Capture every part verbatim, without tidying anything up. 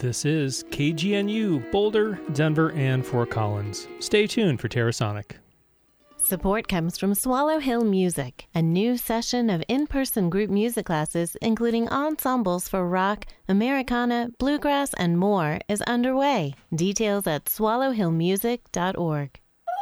This is K G N U, Boulder, Denver, and Fort Collins. Stay tuned for Terrasonic. Support comes from Swallow Hill Music. A new session of in-person group music classes, including ensembles for rock, Americana, bluegrass, and more, is underway. Details at swallow hill music dot org.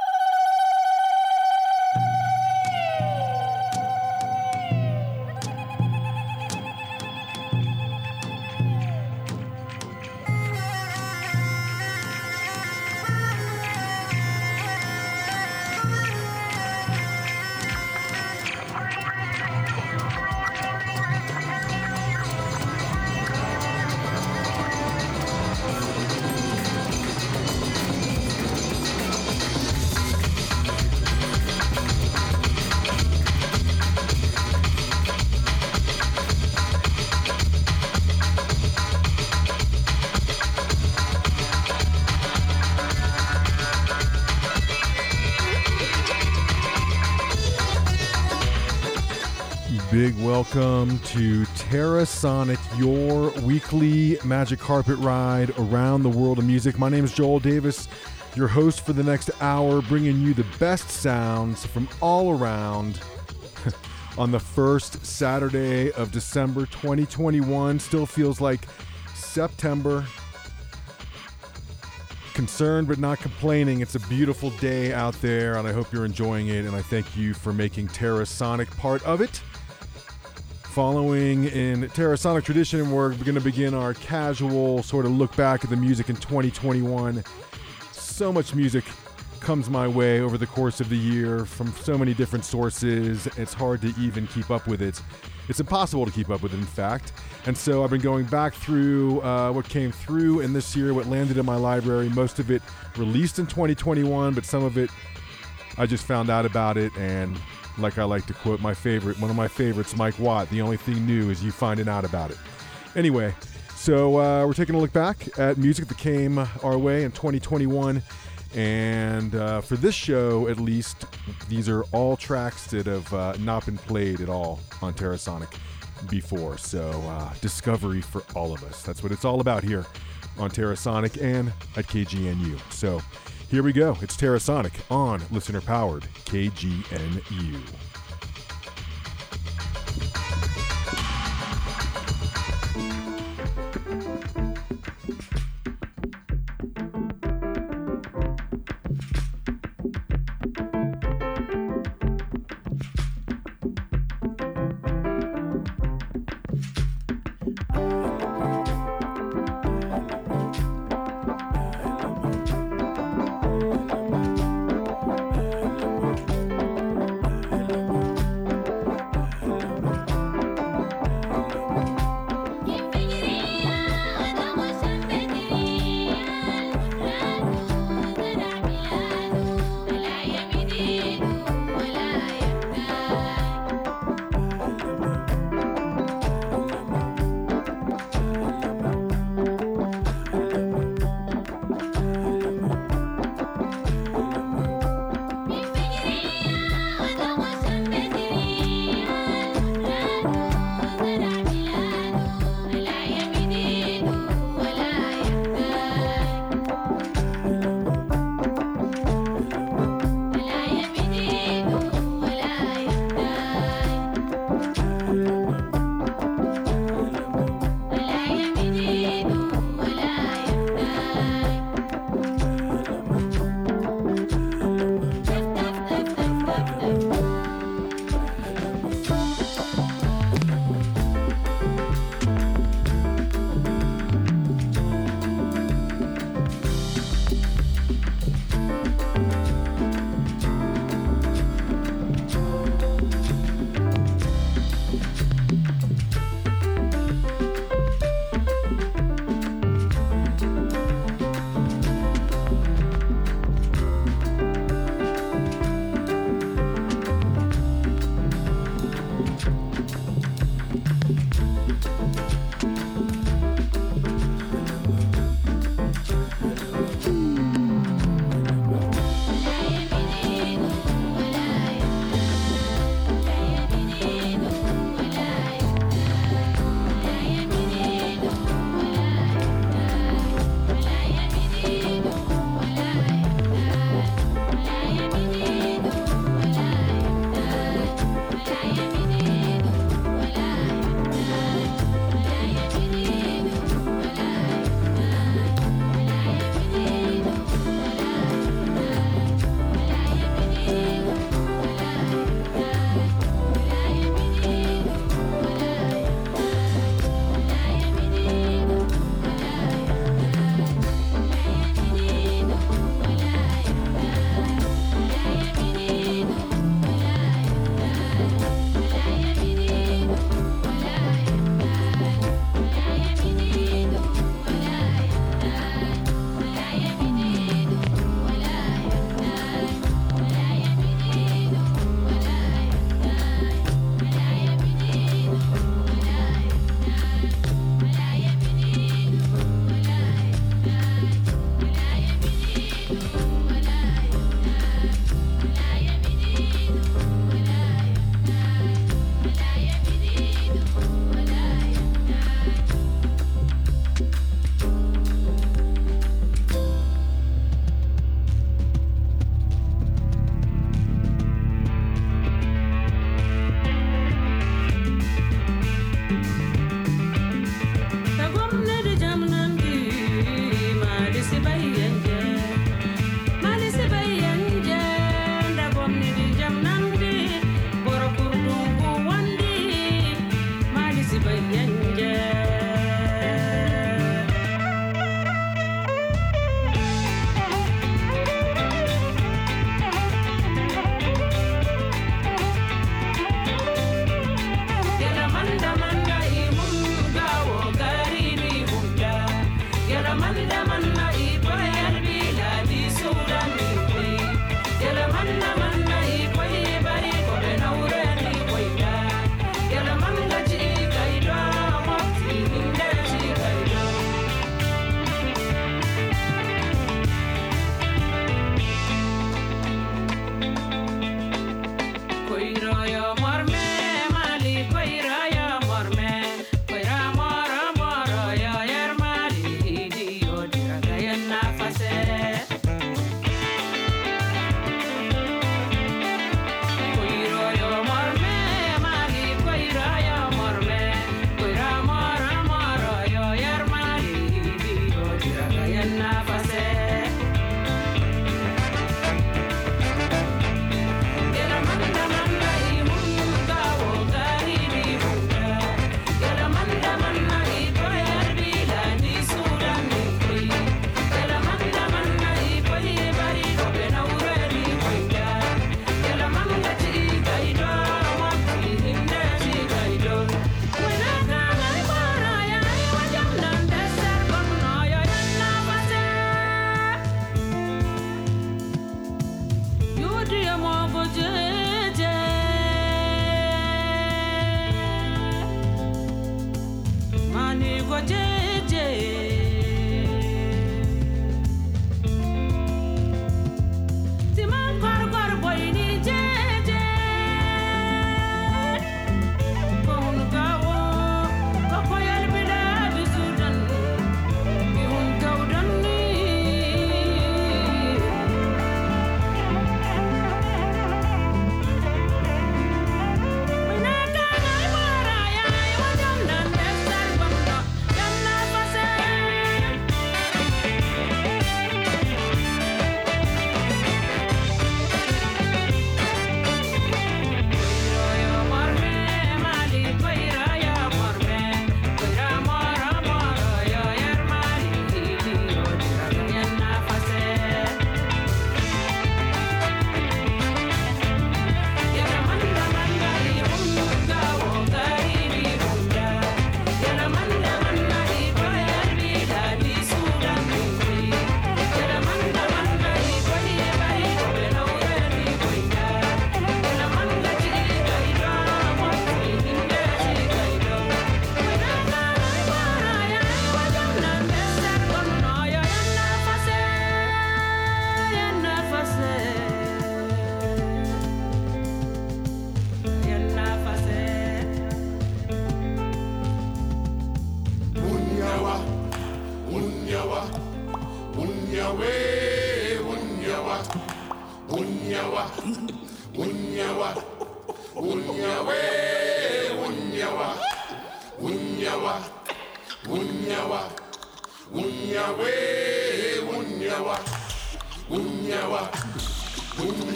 Big welcome to Terrasonic, your weekly magic carpet ride around the world of music. My name is Joel Davis, your host for the next hour, bringing you the best sounds from all around on the first Saturday of December twenty twenty-one. Still feels like September. Concerned but not complaining. It's a beautiful day out there, and I hope you're enjoying it, and I thank you for making Terrasonic part of it. Following in Terrasonic tradition, we're going to begin our casual sort of look back at the music in twenty twenty-one. So much music comes my way over the course of the year from so many different sources. It's hard to even keep up with it. It's impossible to keep up with it, in fact. And so I've been going back through uh, what came through in this year, what landed in my library. Most of it released in twenty twenty-one, but some of it I just found out about it, and like I like to quote my favorite, one of my favorites, Mike Watt, the only thing new is you finding out about it. Anyway, so uh, we're taking a look back at music that came our way in twenty twenty-one. And uh, for this show, at least, these are all tracks that have uh, not been played at all on Terrasonic before. So uh, discovery for all of us. That's what it's all about here on Terrasonic and at K G N U. So here we go. It's Terrasonic on listener-powered K G N U.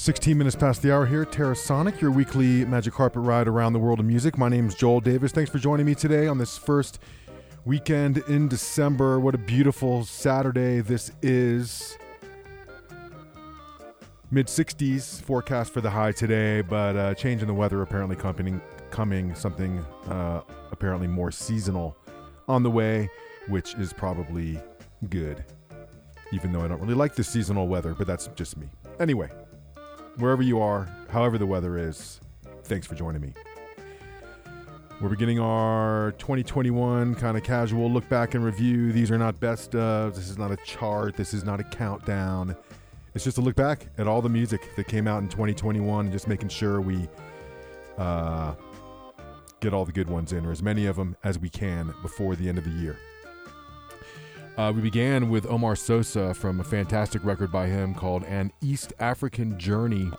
sixteen minutes past the hour here, Terrasonic, your weekly magic carpet ride around the world of music. My name is Joel Davis. Thanks for joining me today on this first weekend in December. What a beautiful Saturday this is. mid sixties forecast for the high today, but uh, change in the weather apparently coming, coming something uh, apparently more seasonal on the way, which is probably good, even though I don't really like the seasonal weather, but that's just me. Anyway, wherever you are, however the weather is, thanks for joining me. We're beginning our twenty twenty-one kind of casual look back and review. These are not best of. This is not a chart. This is not a countdown. It's just a look back at all the music that came out in twenty twenty-one and just making sure we uh, get all the good ones in, or as many of them as we can before the end of the year. Uh, we began with Omar Sosa from a fantastic record by him called An East African Journey,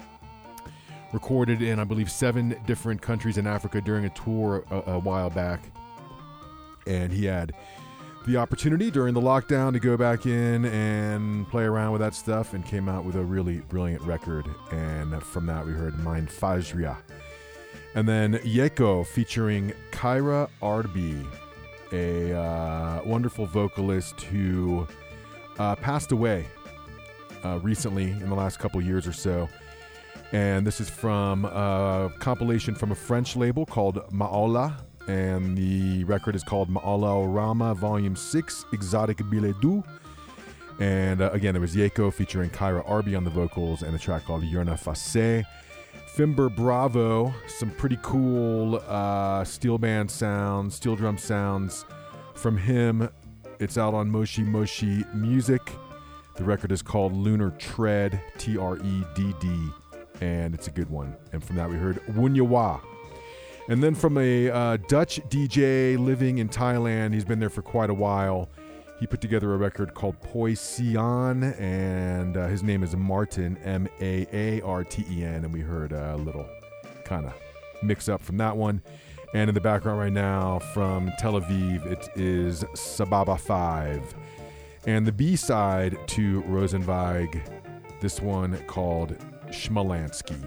recorded in, I believe, seven different countries in Africa during a tour a, a while back. And he had the opportunity during the lockdown to go back in and play around with that stuff and came out with a really brilliant record. And from that, we heard Mind Fajria. And then Yeko featuring Kyra Arby, a uh, wonderful vocalist who uh, passed away uh, recently in the last couple years or so. And this is from a compilation from a French label called Maola, and the record is called Maola Rama Volume six, Exotic Billet Doux. And uh, again, it was Yeko featuring Kyra Arby on the vocals and a track called Yerna Fasse. Fimber Bravo, some pretty cool uh, steel band sounds, steel drum sounds from him. It's out on Moshi Moshi Music. The record is called Lunar Tread, T R E D D, and it's a good one. And from that we heard Wunyawa. And then from a uh, Dutch D J living in Thailand, he's been there for quite a while. He put together a record called Poison, and uh, his name is Martin, M A A R T E N, and we heard a little kind of mix up from that one. And in the background right now from Tel Aviv, it is Sababa five. And the B-side to Rosenweig, this one called Schmalansky.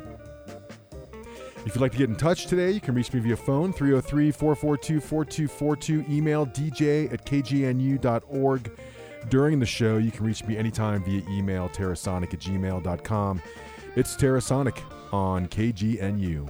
If you'd like to get in touch today, you can reach me via phone, three oh three, four four two, four two four two, email d j at k g n u dot org. During the show, you can reach me anytime via email, terrasonic at gmail dot com. It's Terrasonic on K G N U.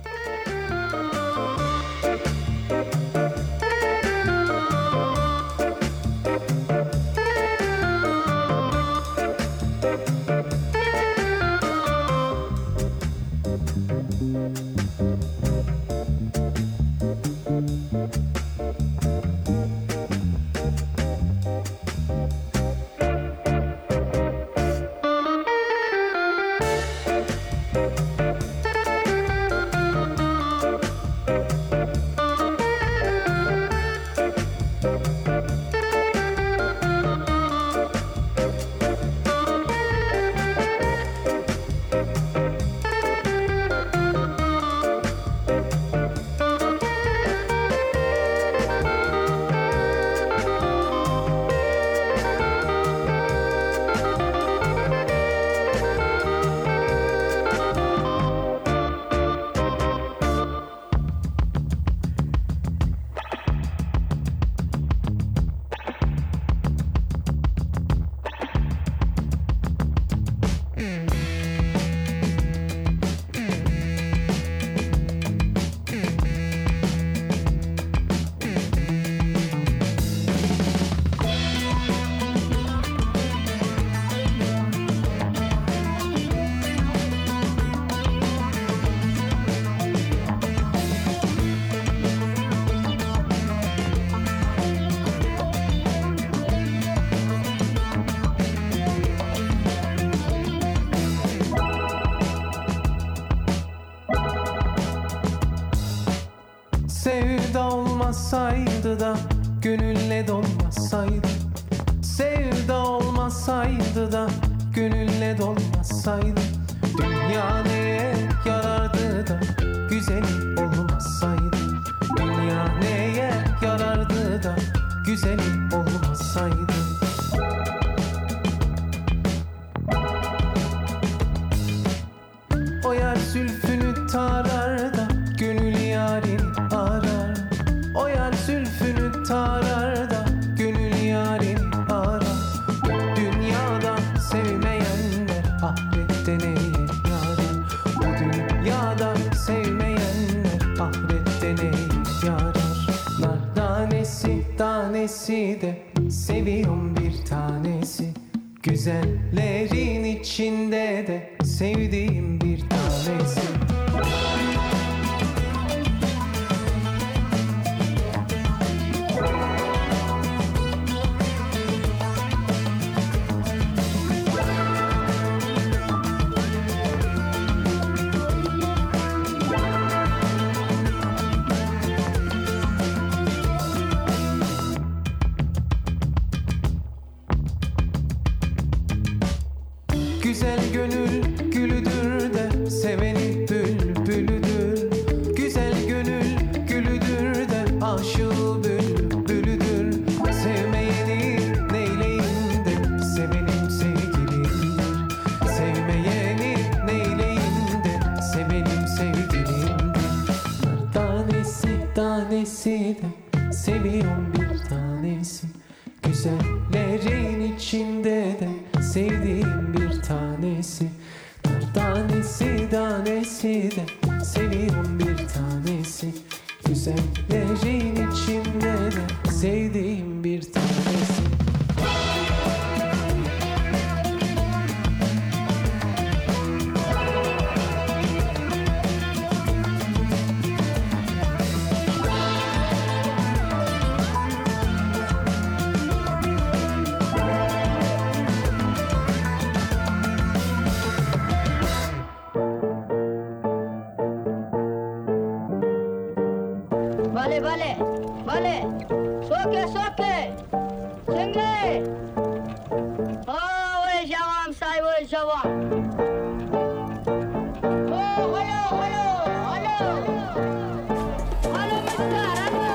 Sevda olmasaydı da gönülle dolmasaydı, sevda olmasaydı da gönülle dolmasaydı, dünya neye yarardı da güzel olmasaydı, dünya neye yarardı da güzel olmasaydı. tanesi de seviyorum bir tanesi. Güzellerin içinde de sevdiğim bir tanesi. Güzel gönül gülüdür de seveni bülbülüdür. Güzel gönül gülüdür de aşığı bülbülüdür. Sevmeyeni neyleyin de sevenim sevgilimdir. Sevmeyeni neyleyin de sevenim sevgilimdir. Tanesi tanesi de seviyorum bir tanesi. Güzellerin içinde de sevdiğim bir tanesi. Nar tanesi tanesi de seviyorum bir tanesi. Güzellerin içinde de sevdiğim bir tanesi. Vale, vale, vale. Soke, soke. Senge. Oh, we javam say, we javam. Oh, hello, hello, hello. Hello, mister, hello.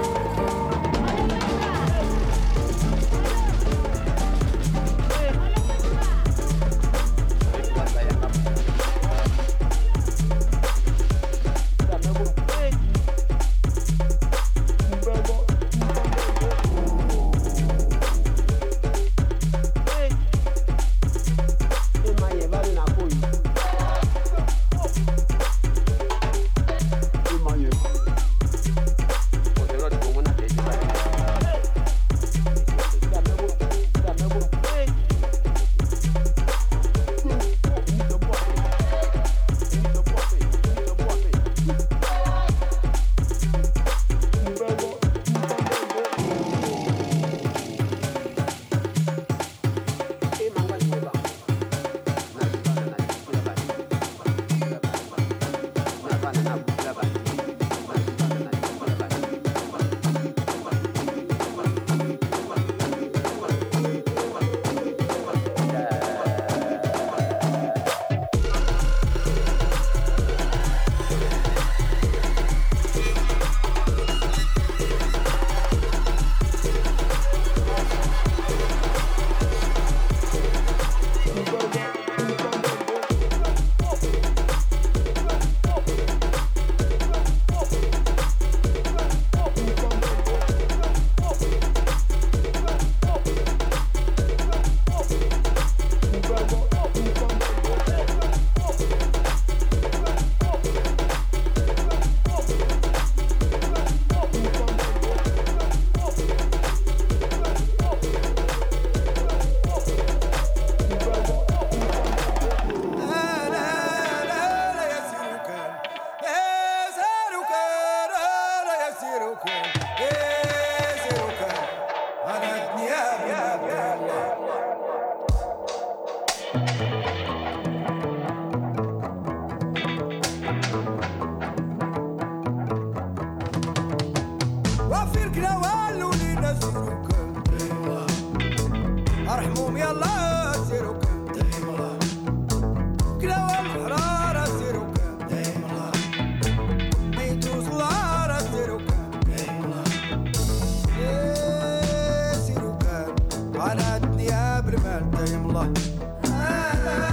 Hello, على الدنيا برمال دايم الله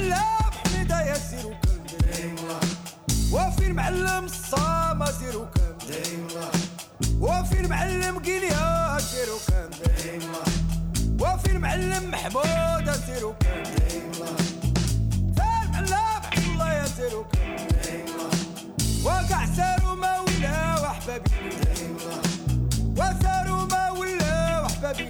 المعلم حميدة يا سير وكمل وفي المعلم الصامة سير وكمل وفي المعلم قليا سير وكمل وفي المعلم محمود سير وكمل في المعلم عبد الله يا سير وكمل وقع ساروا ما ولا وحبابي وساروا ما ولا وحبابي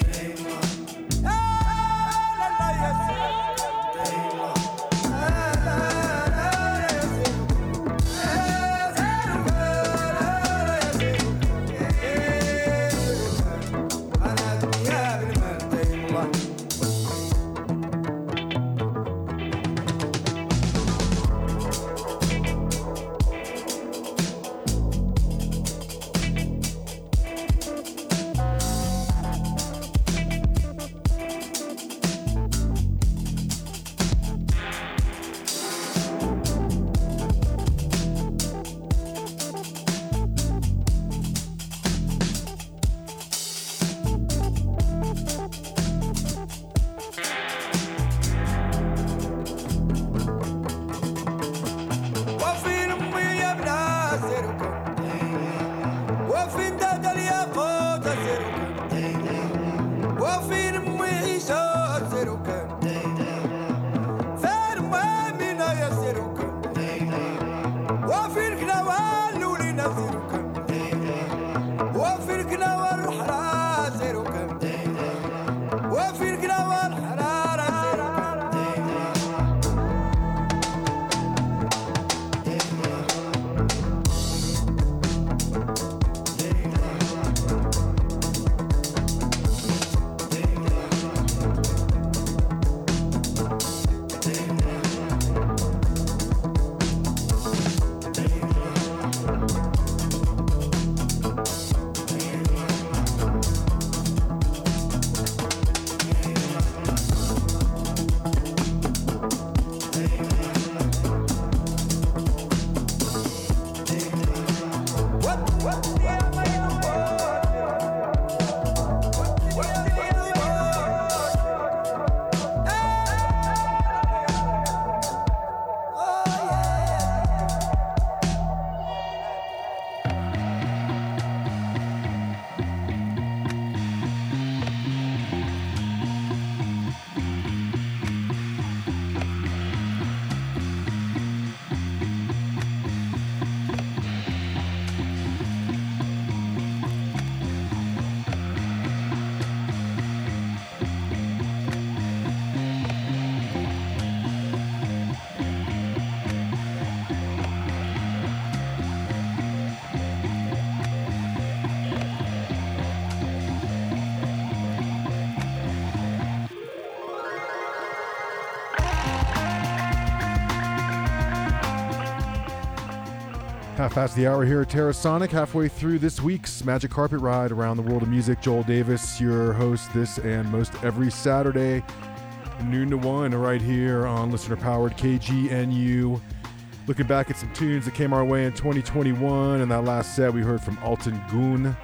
Half past the hour here at Terrasonic, halfway through this week's Magic Carpet Ride around the world of music. Joel Davis, your host this and most every Saturday, noon to one, right here on listener-powered K G N U. Looking back at some tunes that came our way in twenty twenty-one, and that last set we heard from Altan Gun,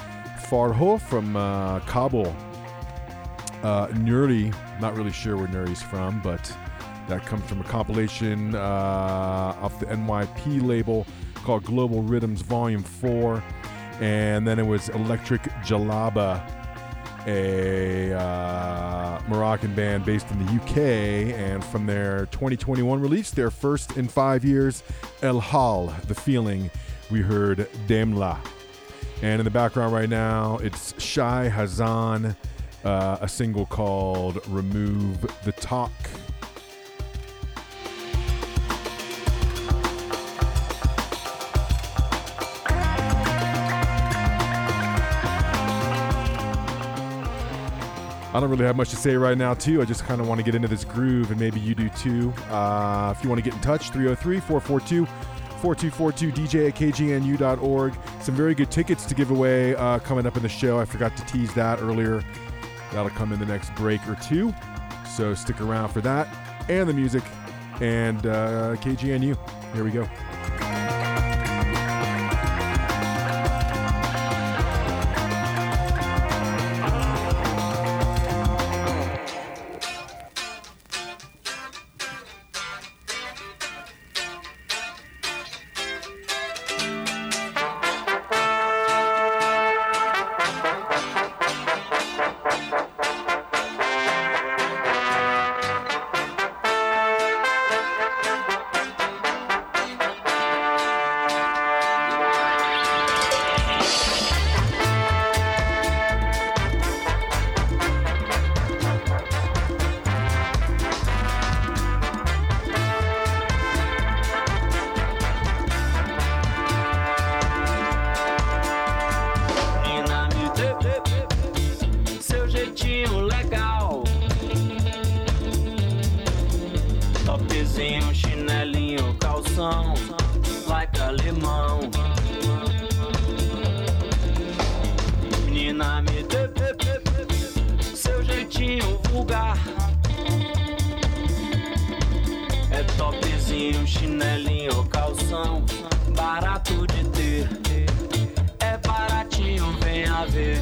Farho from uh, Kabul, uh, Nuri, not really sure where Nuri's from, but that comes from a compilation uh, off the N Y P label called Global Rhythms Volume four, and then it was Electric Jalaba, a uh, Moroccan band based in the U K, and from their twenty twenty-one release, their first in five years, El Hal, The Feeling, we heard Demla. And in the background right now, it's Shai Hazan, uh, a single called Remove the Talk. I don't really have much to say right now, too. I just kind of want to get into this groove, and maybe you do, too. Uh, if you want to get in touch, three oh three, four four two, four two four two, D J at K G N U dot org. Some very good tickets to give away uh, coming up in the show. I forgot to tease that earlier. That'll come in the next break or two. So stick around for that and the music and uh, K G N U. Here we go. topzinho, chinelinho, calção, like alemão. Menina, me dê seu jeitinho vulgar. É topzinho, chinelinho, calção, barato de ter. É baratinho, vem a ver.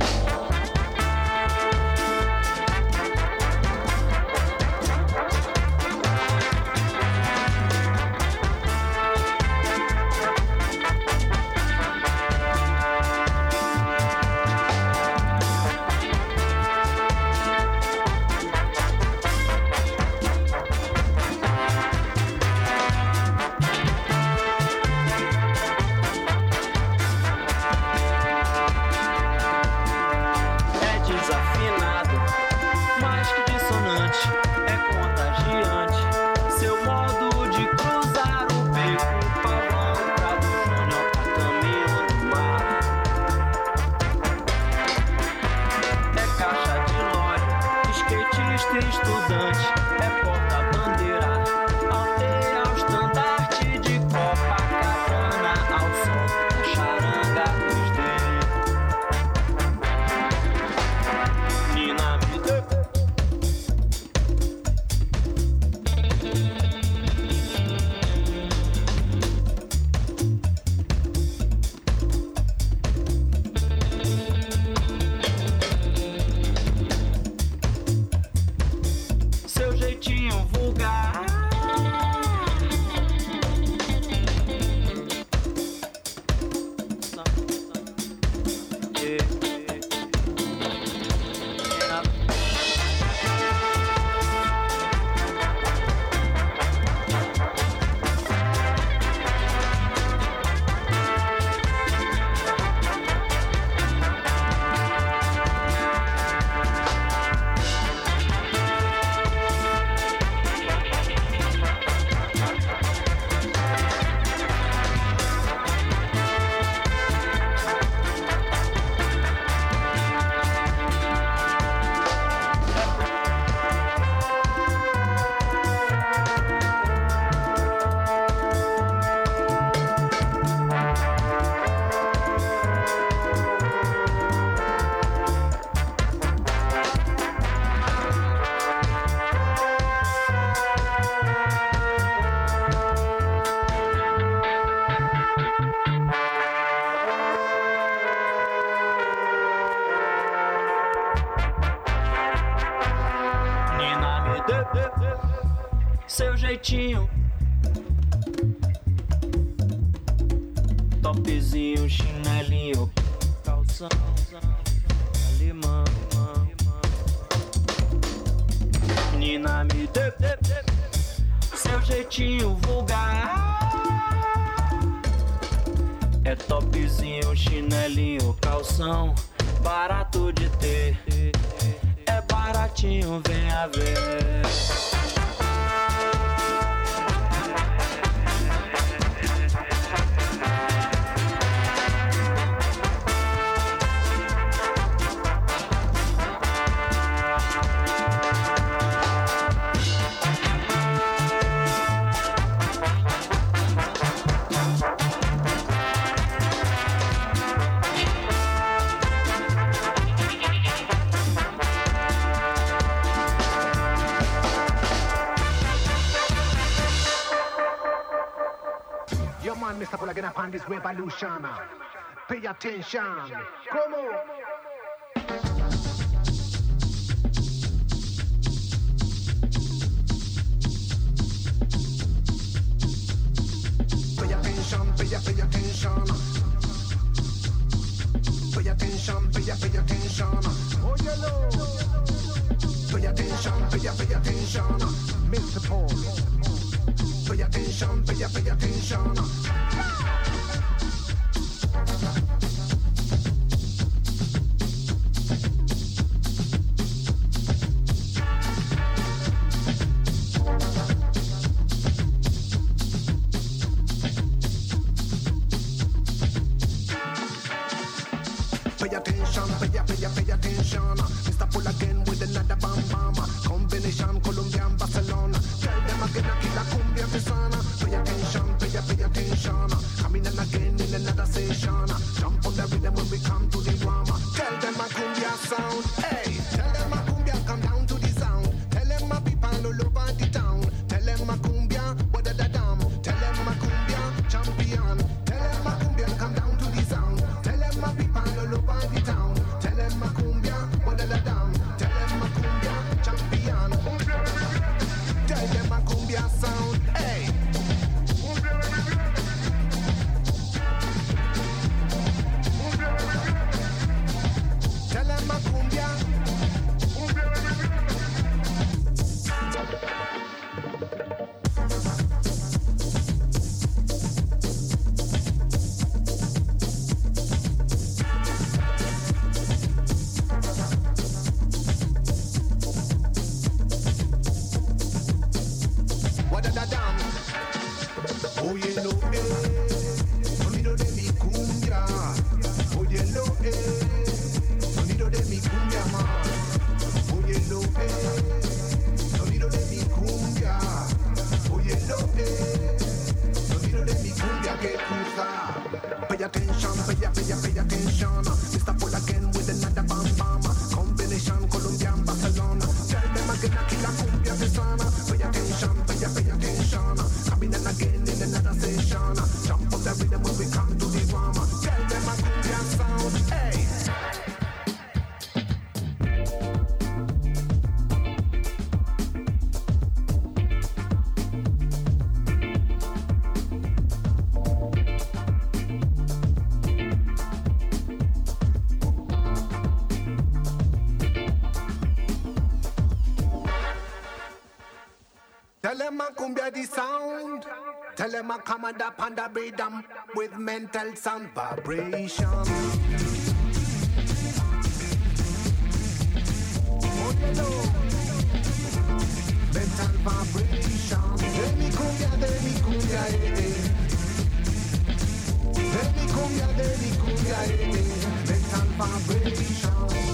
Seu jeitinho, topzinho, chinelinho, calção, alemão. Menina, me dê seu jeitinho vulgar. É topzinho, chinelinho, calção, barato de ter. É baratinho, vem a ver. Mister Pull again upon this revolution. Pay attention. Come on. Pay attention, pay, pay attention. Pay attention, pay, pay attention. Oh, yellow. Pay attention, pay, pay attention. Mister Paul. Pay attention, pay, pay attention. Pay attention, pay, pay, pay attention. Mister Pull again with another bomb bomb. Combination Colombian Barcelona. Tell them again, I kill a cumbia persona. Pay attention, pay, pay attention. Coming in again in another session. Jump on the rhythm when we come to the drama. Tell them a cumbia sound, hey. Tell them a cumbia come down to the sound. Tell them my people all over the town. Tell them a cumbia, what da da dam. Tell them a cumbia champion. Tell them a cumbia come down to the sound. Tell them my people all over the town. Tell them a cumbia, what da da dam. Tell them a cumbia champion. Tell them a cumbia sound, hey. Tell them a cumbia. What da da dam? Oh you know eh, sonido de mi cumbia. Oh you know eh, sonido de mi cumbia man. Oh you know eh, sonido de mi cumbia. Oh you know eh, sonido de mi cumbia que cruza. Pay attention, pay pay pay attention. Mister Paul again with another bam bam. Combination Colombian Barcelona. Tell them again I kill a cumbia persona. Pay attention, pay pay attention. Coming in again in another session. Jump on the rhythm when we come to the drama. Tell them a cumbia sound, hey. Tell them a cumbia the sound. Tell them a come and up on the rhythm with mental sound vibration. Oh, you know. Mental vibration. Demi cumbia, demi cumbia, eh, eh. Demi cumbia, demi cumbia, eh, eh. Mental vibration.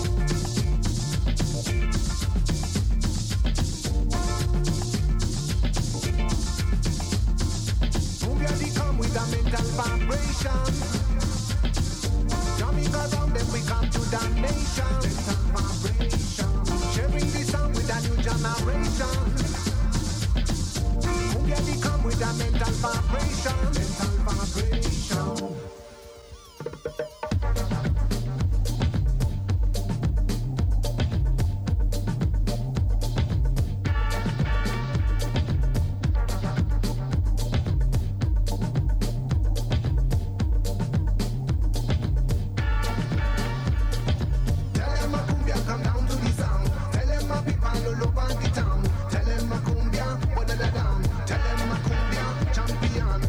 With a mental vibration, jumping around them we come to damnation. Mental vibration, sharing the sound with a new generation. Cumbia they come with a mental vibration, mental vibration. Champion.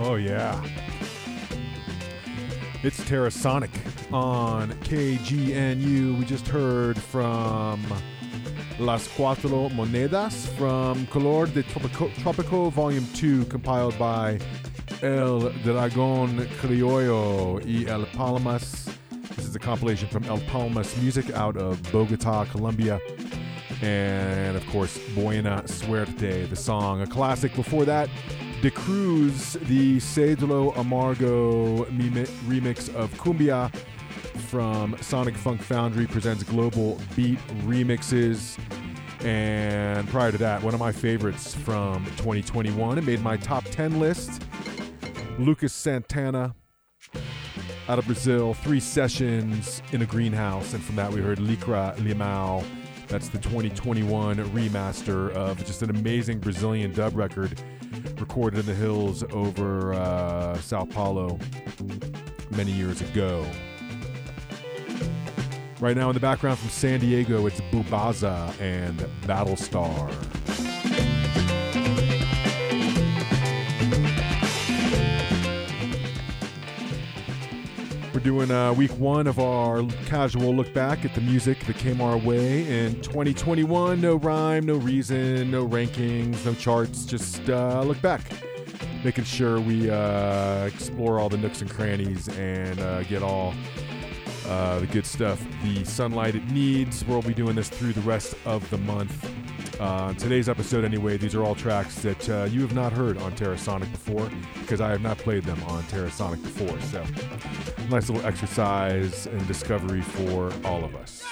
Oh, yeah. It's Terrasonic on K G N U. We just heard from Las Cuatro Monedas from Color de Tropico, Tropico Volume two, compiled by El Dragón Criollo y El Palmas. This is a compilation from El Palmas Music out of Bogota, Colombia. And, of course, Buena Suerte, the song. A classic before that, De Cruz, the Cedro Amargo remix of Cumbia from Sonic Funk Foundry presents Global Beat Remixes. And prior to that, one of my favorites from twenty twenty-one. It made my top ten list. Lucas Santana out of Brazil, three sessions in a greenhouse. And from that, we heard Licra Limão. That's the twenty twenty-one remaster of just an amazing Brazilian dub record recorded in the hills over uh, Sao Paulo many years ago. Right now in the background from San Diego, it's Bubaza and Battlestar. We're doing uh, week one of our casual look back at the music that came our way in twenty twenty-one. No rhyme, no reason, no rankings, no charts. Just uh, look back, making sure we uh, explore all the nooks and crannies and uh, get all uh, the good stuff, the sunlight it needs. We'll be doing this through the rest of the month. Uh, today's episode, anyway, these are all tracks that uh, you have not heard on Terrasonic before, because I have not played them on Terrasonic before. So, nice little exercise and discovery for all of us.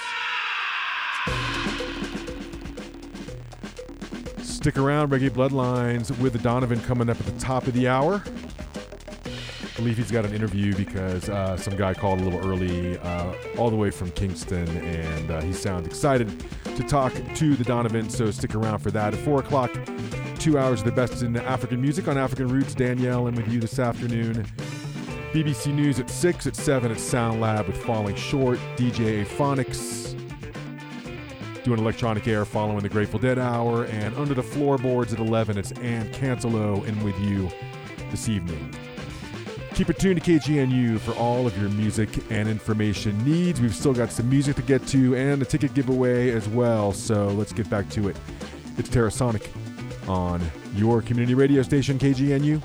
Stick around, Reggae Bloodlines with the Donovan coming up at the top of the hour. I believe he's got an interview because uh, some guy called a little early, uh, all the way from Kingston, and uh, he sounds excited to talk to the Donovan, so stick around for that. At four o'clock, two hours of the best in African music on African Roots. Danielle in with you this afternoon. B B C News at six. At seven, it's Sound Lab with Falling Short. D J Aphonics doing Electronic Air following the Grateful Dead hour. And under the floorboards at eleven, it's Ann Cancelo in with you this evening. Keep it tuned to K G N U for all of your music and information needs. We've still got some music to get to and a ticket giveaway as well, so let's get back to it. It's Terrasonic on your community radio station, K G N U.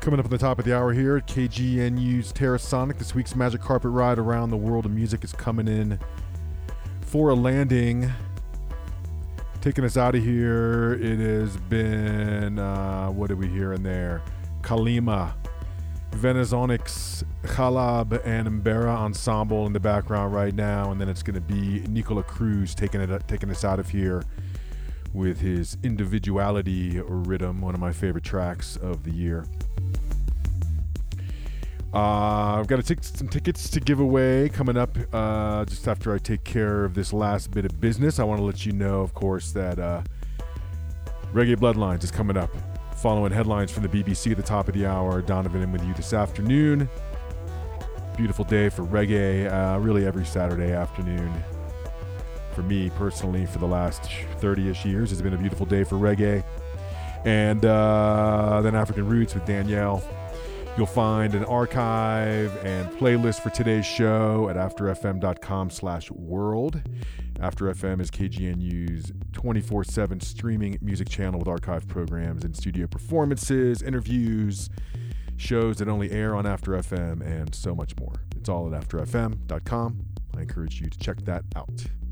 Coming up at the top of the hour here at K G N U's Terrasonic, this week's Magic Carpet Ride around the world of music is coming in for a landing. Taking us out of here, it has been, uh, what did we hear in there? Kalima, Venezonics, Khalab, and Mbera Ensemble in the background right now, and then it's going to be Nicola Cruz taking it, taking us out of here with his Individuality Rhythm, one of my favorite tracks of the year. Uh, I've got to take some tickets to give away coming up uh, just after I take care of this last bit of business. I want to let you know, of course, that uh, Reggae Bloodlines is coming up. Following headlines from the B B C at the top of the hour. Donovan in with you this afternoon. Beautiful day for reggae, uh, really every Saturday afternoon. For me personally, for the last thirty-ish years, it's been a beautiful day for reggae. And uh, then African Roots with Danielle. You'll find an archive and playlist for today's show at afterfm.com slash world. After F M is K G N U's twenty-four seven streaming music channel with archive programs and studio performances, interviews, shows that only air on After F M, and so much more. It's all at after f m dot com. I encourage you to check that out.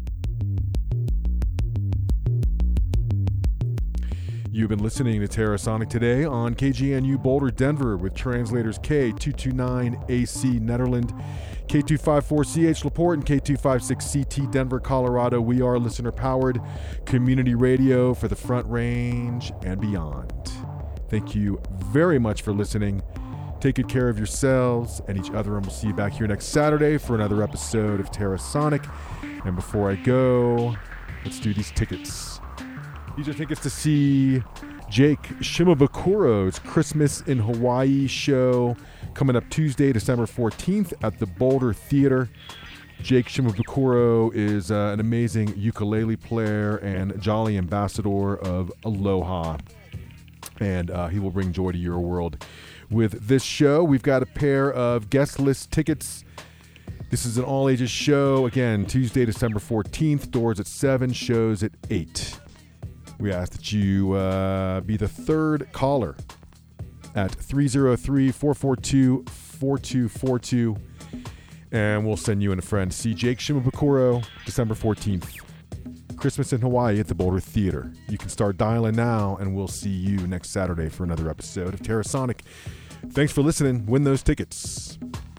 You've been listening to Terrasonic today on K G N U Boulder, Denver, with translators K two two nine A C Netherlands, K two five four C H LaPorte, and K two five six C T Denver, Colorado. We are listener-powered community radio for the Front Range and beyond. Thank you very much for listening. Take good care of yourselves and each other, and we'll see you back here next Saturday for another episode of Terrasonic. And before I go, let's do these tickets. These are tickets to see Jake Shimabukuro's Christmas in Hawaii show coming up Tuesday, December fourteenth at the Boulder Theater. Jake Shimabukuro is uh, an amazing ukulele player and jolly ambassador of Aloha. And uh, he will bring joy to your world. With this show, we've got a pair of guest list tickets. This is an all-ages show. Again, Tuesday, December fourteenth. Doors at seven, shows at eight. We ask that you uh, be the third caller at three oh three, four four two, four two four two, and we'll send you and a friend to see Jake Shimabukuro December fourteenth. Christmas in Hawaii at the Boulder Theater. You can start dialing now, and we'll see you next Saturday for another episode of Terrasonic. Thanks for listening. Win those tickets.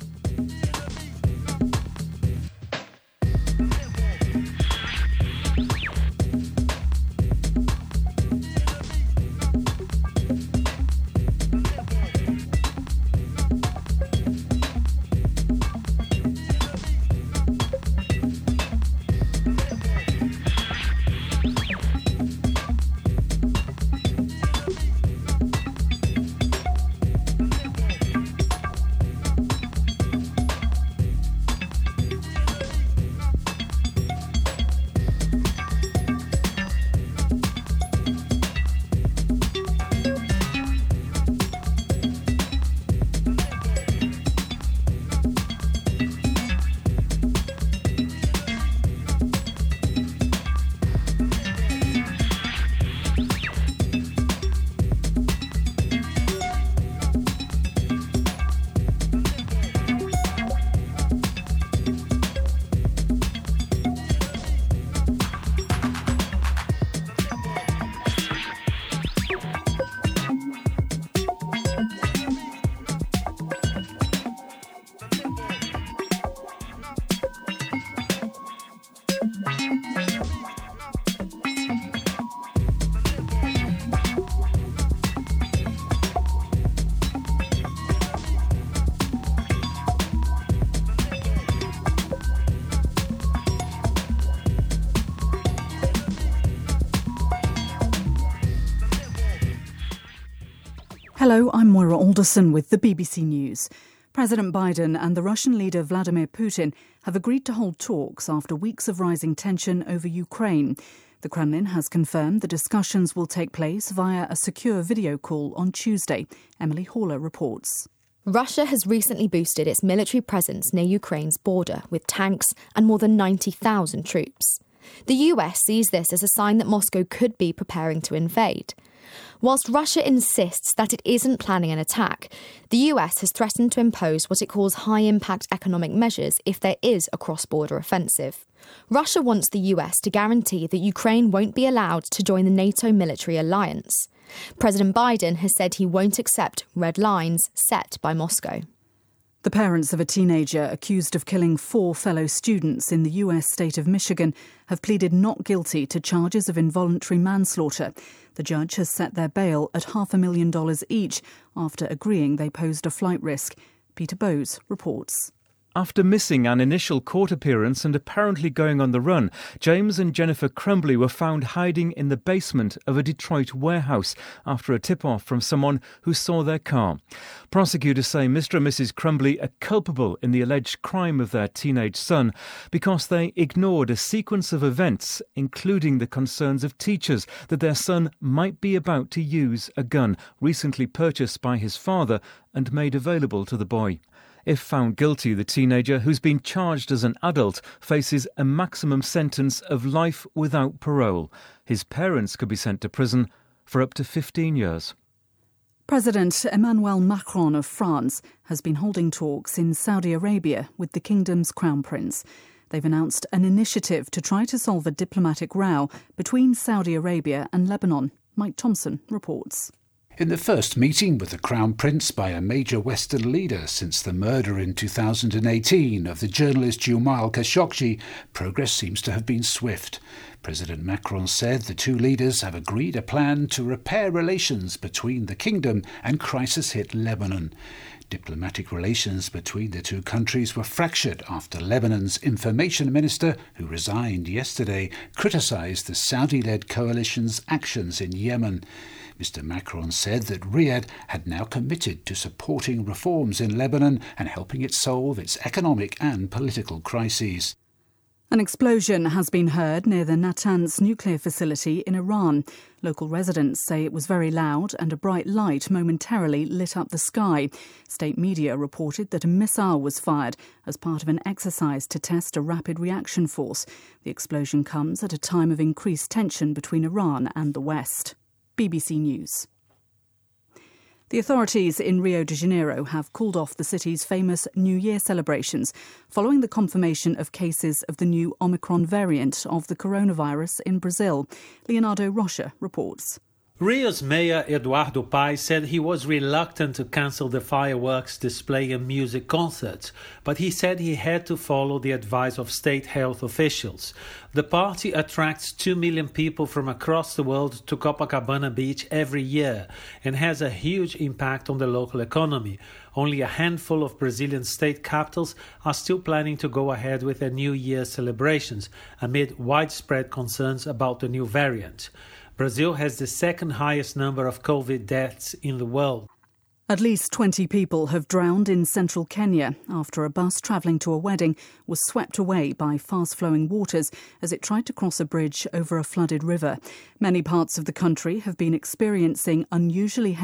Hello, I'm Moira Alderson with the B B C News. President Biden and the Russian leader Vladimir Putin have agreed to hold talks after weeks of rising tension over Ukraine. The Kremlin has confirmed the discussions will take place via a secure video call on Tuesday. Emily Haller reports. Russia has recently boosted its military presence near Ukraine's border with tanks and more than ninety thousand troops. The U S sees this as a sign that Moscow could be preparing to invade. Whilst Russia insists that it isn't planning an attack, the U S has threatened to impose what it calls high-impact economic measures if there is a cross-border offensive. Russia wants the U S to guarantee that Ukraine won't be allowed to join the NATO military alliance. President Biden has said he won't accept red lines set by Moscow. The parents of a teenager accused of killing four fellow students in the U S state of Michigan have pleaded not guilty to charges of involuntary manslaughter. The judge has set their bail at half a million dollars each after agreeing they posed a flight risk. Peter Bowes reports. After missing an initial court appearance and apparently going on the run, James and Jennifer Crumbley were found hiding in the basement of a Detroit warehouse after a tip-off from someone who saw their car. Prosecutors say Mister and Missus Crumbley are culpable in the alleged crime of their teenage son because they ignored a sequence of events, including the concerns of teachers that their son might be about to use a gun recently purchased by his father and made available to the boy. If found guilty, the teenager, who's been charged as an adult, faces a maximum sentence of life without parole. His parents could be sent to prison for up to fifteen years. President Emmanuel Macron of France has been holding talks in Saudi Arabia with the kingdom's crown prince. They've announced an initiative to try to solve a diplomatic row between Saudi Arabia and Lebanon. Mike Thompson reports. In the first meeting with the Crown Prince by a major Western leader since the murder in two thousand eighteen of the journalist Jamal Khashoggi, progress seems to have been swift. President Macron said the two leaders have agreed a plan to repair relations between the kingdom and crisis-hit Lebanon. Diplomatic relations between the two countries were fractured after Lebanon's information minister, who resigned yesterday, criticised the Saudi-led coalition's actions in Yemen. Mister Macron said that Riyadh had now committed to supporting reforms in Lebanon and helping it solve its economic and political crises. An explosion has been heard near the Natanz nuclear facility in Iran. Local residents say it was very loud and a bright light momentarily lit up the sky. State media reported that a missile was fired as part of an exercise to test a rapid reaction force. The explosion comes at a time of increased tension between Iran and the West. B B C News. The authorities in Rio de Janeiro have called off the city's famous New Year celebrations following the confirmation of cases of the new Omicron variant of the coronavirus in Brazil. Leonardo Rocha reports. Rio's mayor Eduardo Paes said he was reluctant to cancel the fireworks display and music concerts, but he said he had to follow the advice of state health officials. The party attracts two million people from across the world to Copacabana Beach every year and has a huge impact on the local economy. Only a handful of Brazilian state capitals are still planning to go ahead with their New Year celebrations amid widespread concerns about the new variant. Brazil has the second highest number of COVID deaths in the world. At least twenty people have drowned in central Kenya after a bus travelling to a wedding was swept away by fast-flowing waters as it tried to cross a bridge over a flooded river. Many parts of the country have been experiencing unusually heavy